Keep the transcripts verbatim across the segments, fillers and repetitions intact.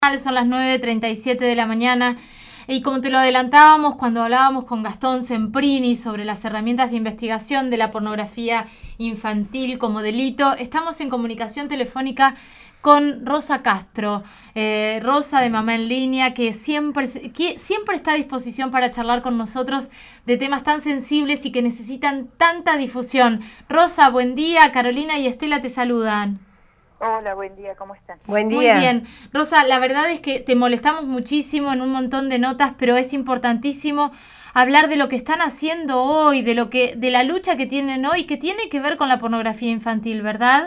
Son las nueve treinta y siete de la mañana y como te lo adelantábamos cuando hablábamos con Gastón Semprini sobre las herramientas de investigación de la pornografía infantil como delito, estamos en comunicación telefónica con Rosa Castro, eh, Rosa de Mamá en Línea, que siempre, que siempre está a disposición para charlar con nosotros de temas tan sensibles y que necesitan tanta difusión. Rosa, buen día, Carolina y Estela te saludan. Hola, buen día, ¿cómo están? Buen día. Muy bien. Rosa, la verdad es que te molestamos muchísimo en un montón de notas, pero es importantísimo hablar de lo que están haciendo hoy, de lo que, de la lucha que tienen hoy, que tiene que ver con la pornografía infantil, ¿verdad?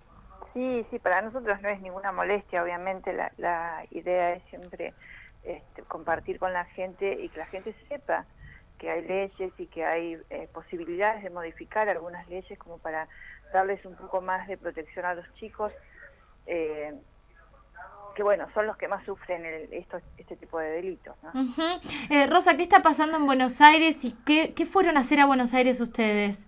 Sí, sí, para nosotros no es ninguna molestia, obviamente la, la idea es siempre este, compartir con la gente y que la gente sepa que hay leyes y que hay eh, posibilidades de modificar algunas leyes como para darles un poco más de protección a los chicos, eh, que bueno, son los que más sufren el, esto, este tipo de delitos, ¿no? Uh-huh. eh, Rosa, ¿qué está pasando en Buenos Aires y qué, qué fueron a hacer a Buenos Aires ustedes?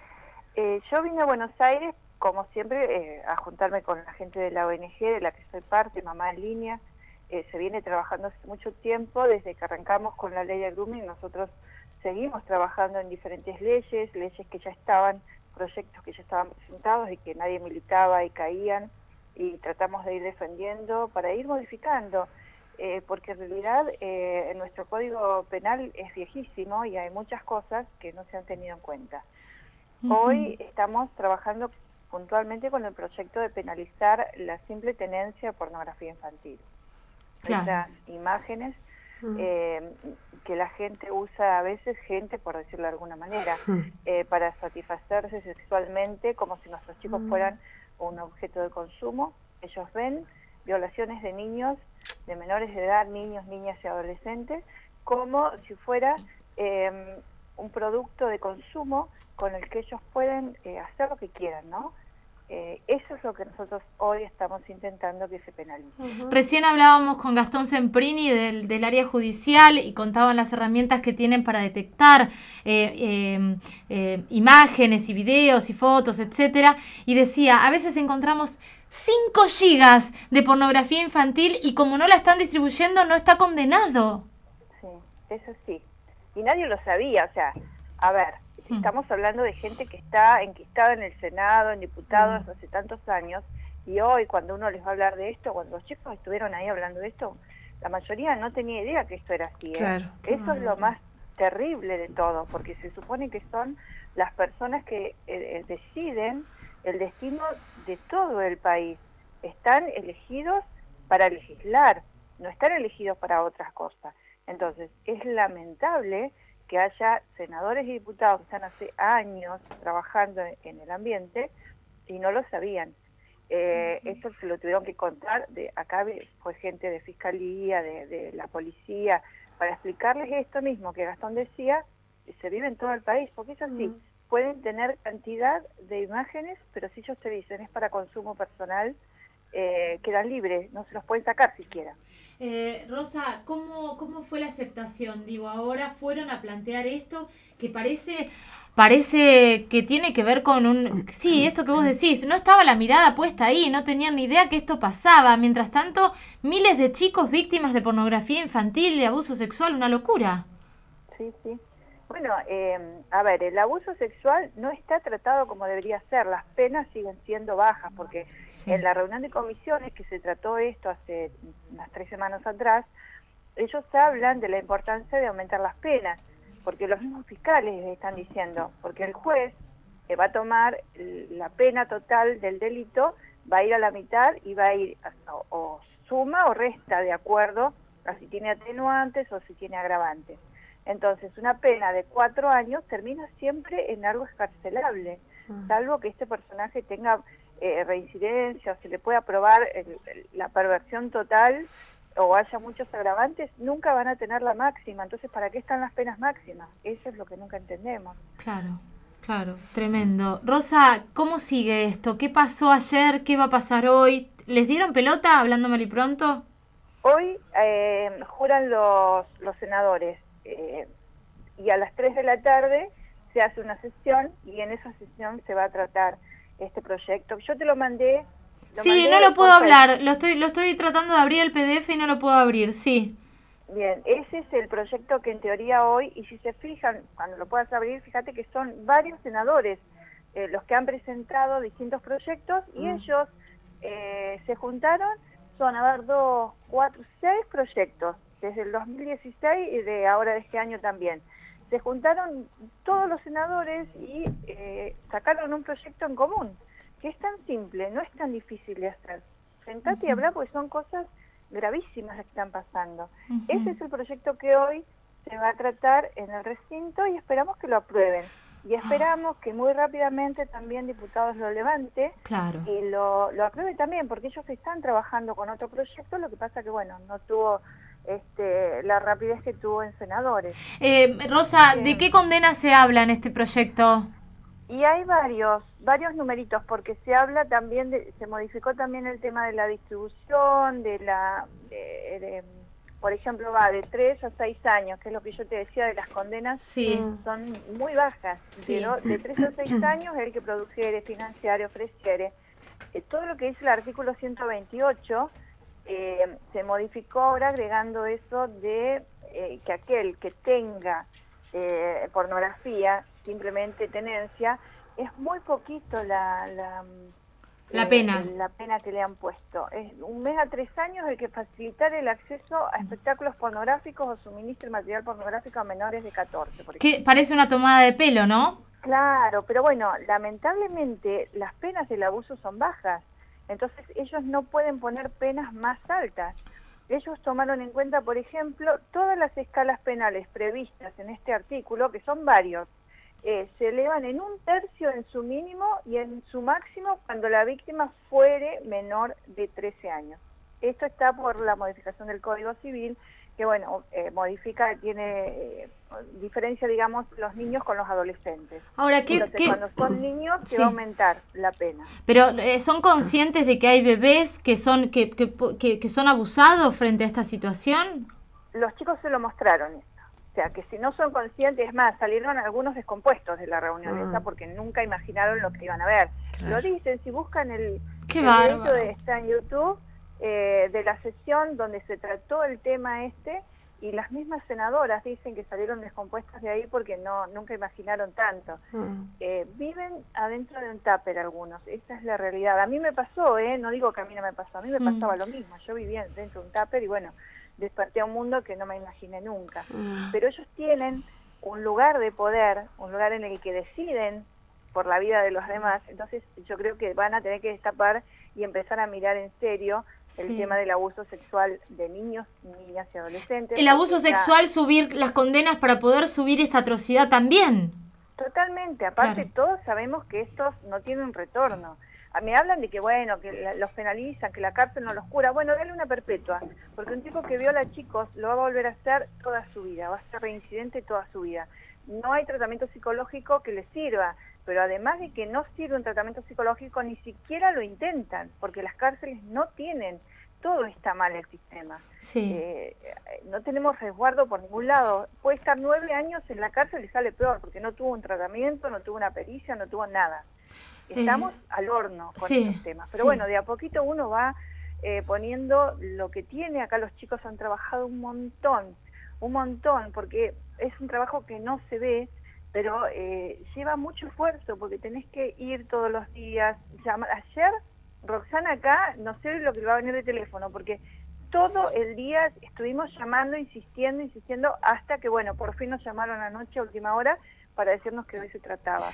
Eh, yo vine a Buenos Aires, como siempre, eh, a juntarme con la gente de la O N G, de la que soy parte, Mamá en Línea. Eh, se viene trabajando hace mucho tiempo, desde que arrancamos con la ley de grooming, nosotros seguimos trabajando en diferentes leyes, leyes que ya estaban, proyectos que ya estaban presentados y que nadie militaba y caían, y tratamos de ir defendiendo para ir modificando, eh, porque en realidad eh, nuestro Código Penal es viejísimo y hay muchas cosas que no se han tenido en cuenta. Uh-huh. Hoy estamos trabajando puntualmente con el proyecto de penalizar la simple tenencia de pornografía infantil. Claro. Esas imágenes uh-huh. eh, que la gente usa a veces, gente por decirlo de alguna manera, uh-huh. eh, para satisfacerse sexualmente como si nuestros chicos uh-huh. fueran un objeto de consumo. Ellos ven violaciones de niños, de menores de edad, niños, niñas y adolescentes, como si fuera eh, un producto de consumo con el que ellos pueden eh, hacer lo que quieran, ¿no? Eh, eso es lo que nosotros hoy estamos intentando que se penalice. Uh-huh. Recién hablábamos con Gastón Semprini del, del área judicial y contaban las herramientas que tienen para detectar eh, eh, eh, imágenes y videos y fotos, etcétera, y decía, a veces encontramos cinco gigas de pornografía infantil y como no la están distribuyendo no está condenado. Sí, eso sí. Y nadie lo sabía, o sea, a ver, estamos hablando de gente que está enquistada en el Senado, en diputados, hace tantos años, y hoy cuando uno les va a hablar de esto, cuando los chicos estuvieron ahí hablando de esto, la mayoría no tenía idea que esto era así. ¿eh? Claro, Eso claro. es lo más terrible de todo, porque se supone que son las personas que eh, deciden el destino de todo el país. Están elegidos para legislar, no están elegidos para otras cosas. Entonces, es lamentable que haya senadores y diputados que están hace años trabajando en el ambiente y no lo sabían. Eh, uh-huh. Eso se lo tuvieron que contar, de acá fue gente de fiscalía, de, de la policía, para explicarles esto mismo que Gastón decía, se vive en todo el país, porque es así, uh-huh. pueden tener cantidad de imágenes, pero si ellos te dicen es para consumo personal, eh, quedan libres, no se los pueden sacar siquiera. Eh, Rosa, ¿cómo, ¿cómo fue la aceptación? Digo, ahora fueron a plantear esto que parece parece que tiene que ver con un... Sí, esto que vos decís, no estaba la mirada puesta ahí, no tenían ni idea que esto pasaba. Mientras tanto, miles de chicos víctimas de pornografía infantil, de abuso sexual, una locura. Sí, sí. Bueno, eh, a ver, el abuso sexual no está tratado como debería ser, las penas siguen siendo bajas, porque sí. En la reunión de comisiones que se trató esto hace unas tres semanas atrás, ellos hablan de la importancia de aumentar las penas, porque los mismos fiscales están diciendo, porque el juez eh, va a tomar la pena total del delito, va a ir a la mitad y va a ir a, o, o suma o resta de acuerdo a si tiene atenuantes o si tiene agravantes. Entonces, una pena de cuatro años termina siempre en algo escarcelable, uh-huh. salvo que este personaje tenga eh, reincidencia o se le pueda probar el, el, la perversión total o haya muchos agravantes, nunca van a tener la máxima. Entonces, ¿para qué están las penas máximas? Eso es lo que nunca entendemos. Claro, claro, tremendo. Rosa, ¿cómo sigue esto? ¿Qué pasó ayer? ¿Qué va a pasar hoy? ¿Les dieron pelota, hablándome y pronto? Hoy eh, juran los, los senadores. Eh, y a las tres de la tarde se hace una sesión y en esa sesión se va a tratar este proyecto. Yo te lo mandé Lo Sí, no lo puedo hablar, lo estoy, lo estoy tratando de abrir el P D F y no lo puedo abrir, sí. Bien, ese es el proyecto que en teoría hoy, y si se fijan, cuando lo puedas abrir, fíjate que son varios senadores eh, los que han presentado distintos proyectos y mm. ellos eh, se juntaron, son, a ver, dos, cuatro, seis proyectos, desde el dos mil dieciséis y de ahora de este año también. Se juntaron todos los senadores y eh, sacaron un proyecto en común, que es tan simple, no es tan difícil de hacer. Sentate uh-huh. y hablar porque son cosas gravísimas las que están pasando. Uh-huh. Ese es el proyecto que hoy se va a tratar en el recinto y esperamos que lo aprueben. Y esperamos que muy rápidamente también diputados lo levante claro. y lo, lo apruebe también, porque ellos están trabajando con otro proyecto, lo que pasa que, bueno, no tuvo este, la rapidez que tuvo en senadores. Eh, Rosa, ¿de qué condena se habla en este proyecto? Y hay varios, varios numeritos, porque se habla también, de, se modificó también el tema de la distribución, de la, de, de, por ejemplo, va de tres a seis años, que es lo que yo te decía de las condenas, sí. son muy bajas, sí. pero de tres a seis años el que produjere, financiare, ofreciere. Eh, todo lo que dice el artículo ciento veintiocho eh, se modificó ahora agregando eso de eh, que aquel que tenga eh, pornografía, simplemente tenencia, es muy poquito la, la, la eh, pena la pena que le han puesto. Es un mes a tres años el que facilitar el acceso a espectáculos pornográficos o suministre material pornográfico a menores de catorce. Por que parece una tomada de pelo, ¿no? Claro, pero bueno, lamentablemente las penas del abuso son bajas, entonces ellos no pueden poner penas más altas. Ellos tomaron en cuenta, por ejemplo, todas las escalas penales previstas en este artículo, que son varios, eh, se elevan en un tercio en su mínimo y en su máximo cuando la víctima fuere menor de trece años. Esto está por la modificación del Código Civil, que bueno, eh, modifica, tiene eh, diferencia, digamos, los niños con los adolescentes. Ahora, ¿qué, Entonces, qué? cuando son niños, se sí. va a aumentar la pena. Pero, eh, ¿son conscientes de que hay bebés que son que, que, que, que son abusados frente a esta situación? Los chicos se lo mostraron esto. O sea, que si no son conscientes, es más, salieron algunos descompuestos de la reunión ah. esa porque nunca imaginaron lo que iban a ver. Claro. Lo dicen, si buscan el, Qué el bárbaro. video de, está en YouTube, eh, de la sesión donde se trató el tema este, y las mismas senadoras dicen que salieron descompuestas de ahí porque no nunca imaginaron tanto. Mm. Eh, viven adentro de un tupper algunos, esa es la realidad. A mí me pasó, ¿eh? No digo que a mí no me pasó, a mí me mm. pasaba lo mismo. Yo vivía dentro de un tupper y bueno, desperté a un mundo que no me imaginé nunca. Mm. Pero ellos tienen un lugar de poder, un lugar en el que deciden por la vida de los demás, entonces yo creo que van a tener que destapar y empezar a mirar en serio el sí. tema del abuso sexual de niños, niñas y adolescentes. El abuso sexual, subir las condenas para poder subir esta atrocidad también. Totalmente, aparte claro. todos sabemos que estos no tienen retorno. Me hablan de que, bueno, que la, los penalizan, que la cárcel no los cura. Bueno, dale una perpetua, porque un tipo que viola a chicos lo va a volver a hacer toda su vida, va a ser reincidente toda su vida. No hay tratamiento psicológico que les sirva, pero además de que no sirve un tratamiento psicológico, ni siquiera lo intentan, porque las cárceles no tienen, todo está mal el sistema. Sí. Eh, no tenemos resguardo por ningún lado. Puede estar nueve años en la cárcel y sale peor, porque no tuvo un tratamiento, no tuvo una pericia, no tuvo nada. Estamos eh, al horno con sí, estos temas. Pero sí. bueno, de a poquito uno va eh, poniendo lo que tiene. Acá los chicos han trabajado un montón, un montón, porque es un trabajo que no se ve, pero eh, lleva mucho esfuerzo, porque tenés que ir todos los días. Llama, ayer, Roxana acá, no sé lo que le va a venir de teléfono, porque todo el día estuvimos llamando, insistiendo, insistiendo, hasta que, bueno, por fin nos llamaron anoche a última hora para decirnos que hoy se trataba.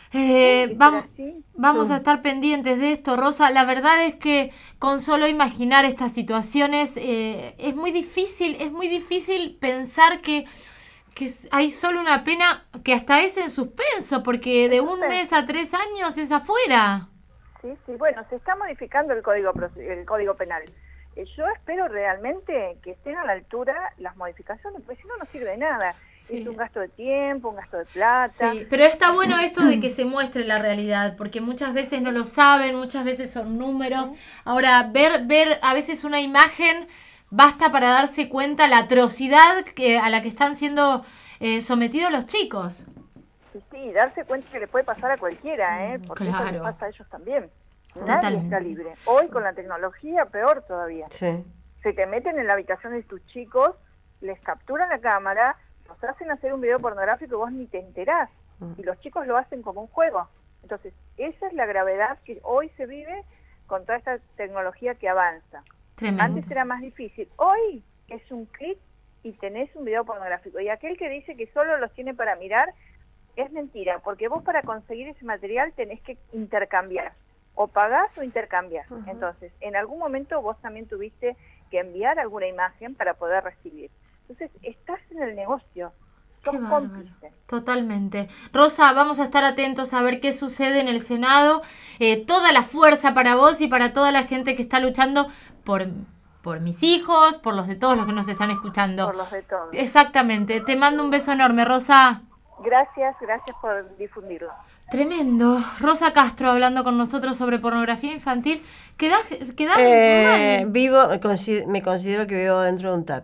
Eh, ¿Sí? vamos así? vamos sí. a estar pendientes de esto, Rosa. La verdad es que con solo imaginar estas situaciones eh, es muy difícil, es muy difícil pensar que, que hay solo una pena que hasta es en suspenso, porque de un mes a tres años es afuera. Sí, sí, bueno, se está modificando el código, el código penal. Yo espero realmente que estén a la altura las modificaciones, porque si no, no sirve de nada. Sí. Es un gasto de tiempo, un gasto de plata. Sí, pero está bueno esto de que se muestre la realidad, porque muchas veces no lo saben, muchas veces son números. Ahora, ver, ver a veces una imagen basta para darse cuenta la atrocidad que, a la que están siendo eh, sometidos los chicos. Sí, sí, darse cuenta que le puede pasar a cualquiera, ¿eh? Porque claro. eso les pasa a ellos también. Nadie está libre. Hoy con la tecnología peor todavía. Sí. Se te meten en la habitación de tus chicos, les capturan la cámara, los hacen hacer un video pornográfico y vos ni te enterás. Y los chicos lo hacen como un juego. Entonces, esa es la gravedad que hoy se vive con toda esta tecnología que avanza. Tremendo. Antes era más difícil. Hoy es un clic y tenés un video pornográfico. Y aquel que dice que solo los tiene para mirar, es mentira, porque vos para conseguir ese material tenés que intercambiar. O pagás o intercambiás. Uh-huh. Entonces, en algún momento vos también tuviste que enviar alguna imagen para poder recibir. Entonces, estás en el negocio. Sos cómplice. Totalmente. Rosa, vamos a estar atentos a ver qué sucede en el Senado. Eh, toda la fuerza para vos y para toda la gente que está luchando por, por mis hijos, por los de todos los que nos están escuchando. Por los de todos. Exactamente. Te mando un beso enorme, Rosa. Gracias, gracias por difundirlo. Tremendo. Rosa Castro hablando con nosotros sobre pornografía infantil. ¿Quedás, quedás eh, mal? Vivo, me considero que vivo dentro de un tap.